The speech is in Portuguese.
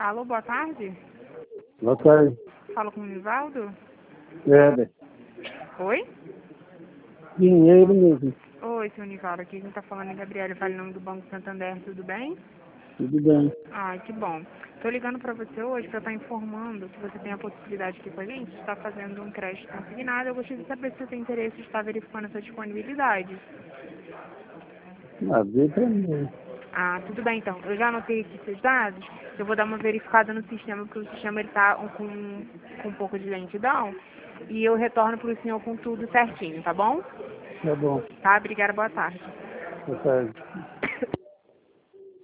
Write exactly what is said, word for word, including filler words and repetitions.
Alô, boa tarde. Boa tarde. Falo com o Nivaldo? Nada. Oi? Dinheiro mesmo. Oi, seu Nivaldo. Aqui quem tá falando é Gabriela, fala em nome do Banco Santander, tudo bem? Tudo bem. Ai, que bom. Tô ligando pra você hoje pra estar informando que você tem a possibilidade aqui com a gente de estar fazendo um crédito consignado. Eu gostaria de saber se você tem interesse em estar verificando essa disponibilidade. Ah, vê pra mim. Ah, tudo bem então. Eu já anotei aqui seus dados. Eu vou dar uma verificada no sistema, porque o sistema ele tá um- com, com um pouco de lentidão. E eu retorno pro senhor com tudo certinho, tá bom? Tá bom. Tá? Obrigada, boa tarde. Boa tarde.